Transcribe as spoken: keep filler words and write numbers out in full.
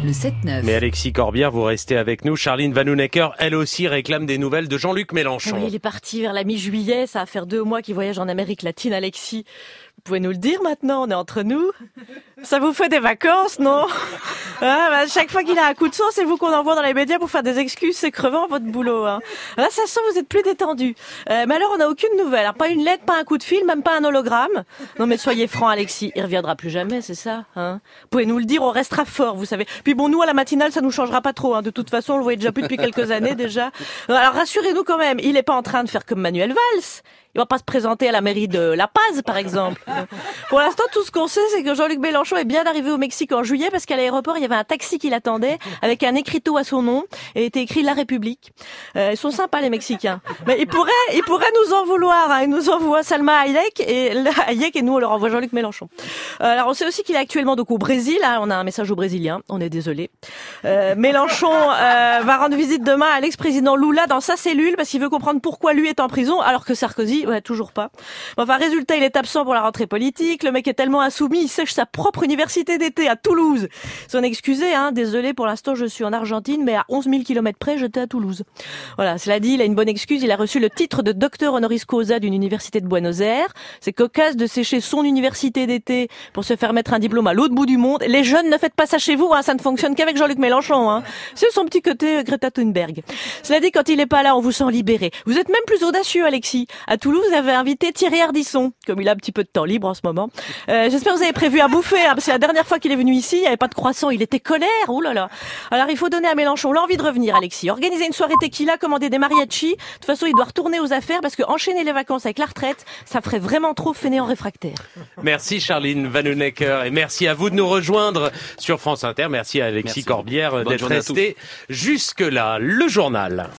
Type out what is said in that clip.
le sept neuf. Mais Alexis Corbière, vous restez avec nous. Charline Vanhoenacker, elle aussi, réclame des nouvelles de Jean-Luc Mélenchon. Oui, il est parti vers la mi-juillet. Ça va faire deux mois qu'il voyage en Amérique latine, Alexis. Vous pouvez nous le dire maintenant, on est entre nous. Ça vous fait des vacances, non? Ah, bah, chaque fois qu'il a un coup de sang, c'est vous qu'on envoie dans les médias pour faire des excuses. C'est crevant, votre boulot. Hein. Là, ça sent vous êtes plus détendu. Euh, mais alors, on n'a aucune nouvelle. Alors, pas une lettre, pas un coup de fil, même pas un hologramme. Non, mais soyez franc, Alexis. Il reviendra plus jamais, c'est ça, hein? Vous pouvez nous le dire, on restera fort, vous savez. Puis bon, nous, à la matinale, ça nous changera pas trop. Hein. De toute façon, on le voyait déjà plus depuis quelques années, déjà. Alors, rassurez-nous quand même. Il est pas en train de faire comme Manuel Valls. Il va pas se présenter à la mairie de La Paz, par exemple. Pour l'instant, tout ce qu'on sait, c'est que Jean-Luc Mélenchon est bien arrivé au Mexique en juillet parce qu'à l'aéroport, il y avait un taxi qui l'attendait avec un écriteau à son nom et était écrit La République. Euh, ils sont sympas, les Mexicains. Mais ils pourraient, ils pourraient nous en vouloir. Hein. Ils nous envoient Salma Hayek et, Hayek et nous, on leur envoie Jean-Luc Mélenchon. Euh, alors, on sait aussi qu'il est actuellement donc au Brésil. Hein. On a un message aux Brésiliens. On est désolé. Euh, Mélenchon euh, va rendre visite demain à l'ex-président Lula dans sa cellule parce qu'il veut comprendre pourquoi lui est en prison alors que Sarkozy, ouais, toujours pas. Enfin, résultat, il est absent pour la rentrée politique. Le mec est tellement insoumis, il sèche sa propre université d'été à Toulouse. S'en excuser, hein. Désolé, pour l'instant, je suis en Argentine, mais à onze mille kilomètres près, j'étais à Toulouse. Voilà. Cela dit, il a une bonne excuse. Il a reçu le titre de docteur honoris causa d'une université de Buenos Aires. C'est cocasse de sécher son université d'été pour se faire mettre un diplôme à l'autre bout du monde. Les jeunes, ne faites pas ça chez vous, hein. Ça ne fonctionne qu'avec Jean-Luc Mélenchon, hein. C'est son petit côté Greta Thunberg. Cela dit, quand il est pas là, on vous sent libéré. Vous êtes même plus audacieux, Alexis. À Toulouse, vous avez invité Thierry Ardisson, comme il a un petit peu de temps libre en ce moment. Euh, j'espère que vous avez prévu à bouffer, hein, parce que la dernière fois qu'il est venu ici, il n'y avait pas de croissant, il était colère, ouh là là. Alors il faut donner à Mélenchon l'envie de revenir, Alexis. Organiser une soirée tequila, commander des mariachis. De toute façon, il doit retourner aux affaires, parce que enchaîner les vacances avec la retraite, ça ferait vraiment trop fainéant réfractaire. Merci Charline Vanhoenacker, et merci à vous de nous rejoindre sur France Inter. Merci à Alexis merci. Corbière d'être resté jusque-là. Le journal.